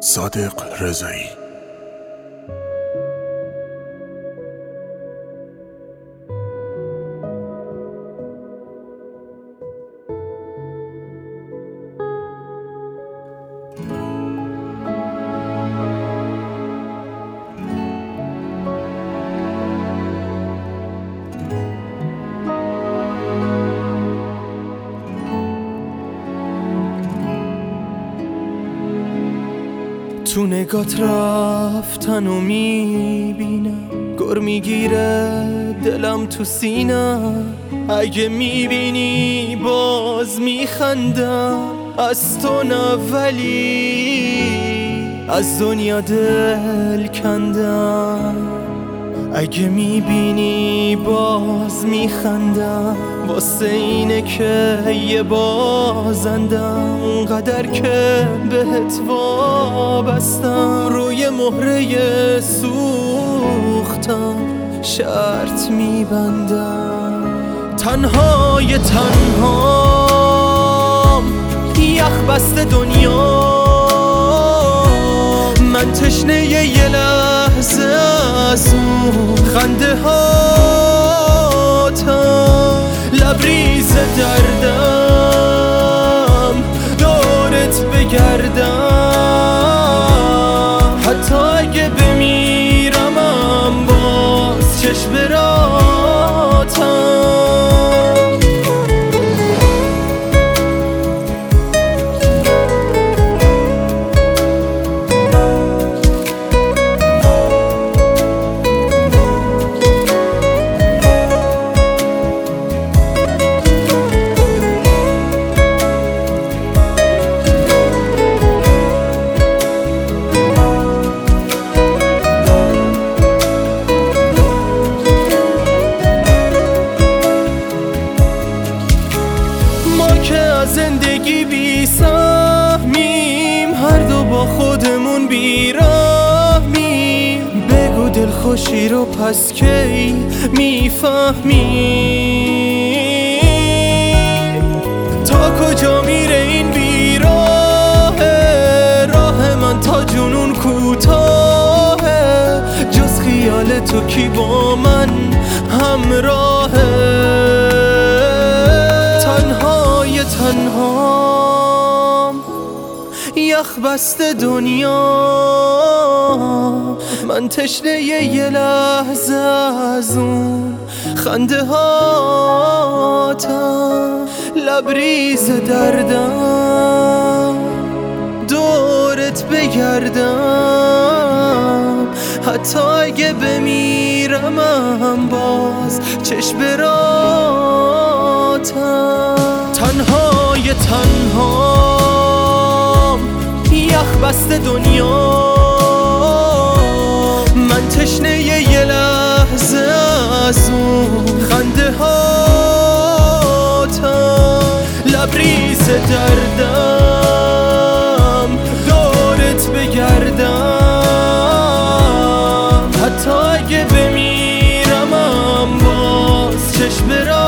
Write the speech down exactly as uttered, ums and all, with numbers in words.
صادق رضایی. تو نگات رفتن و میبینم، گر میگیره دلم تو سینم. اگه میبینی باز میخندم، از تو نه ولی از دنیا دل کندم. اگه میبینی باز میخندم، واسه اینه که یه بازندم. اونقدر که بهت وابستم، روی مهره سوختم شرط میبندم. تنهای تنهام، یخ بسته دنیا، من تشنه یه لحظه از اون خنده هاتم. لبریز دردم دورت بگردم، حتی اگه بمیرمم باز چشم براتم. زندگی بی سهمیم، هر دو با خودمون بیرحمیم. بگو دلخوشی رو پس کی میفهمی؟ تا کجا میره این بیراهه؟ راه من تا جنون کوتاهه، جز خیال تو کی با من همراهه؟ تنهام، یخ بسته دنیا، من تشنه یه لحظه از اون خنده هاتم. لبریز دردم دورت بگردم، حتی اگه بمیرمم باز چشم براتم. تنهای تنهام، یخ بسته دنیا، من تشنه یه لحظه از اون خنده هاتم. لبریز دردم دورت بگردم، حتی اگه بمیرمم باز چشم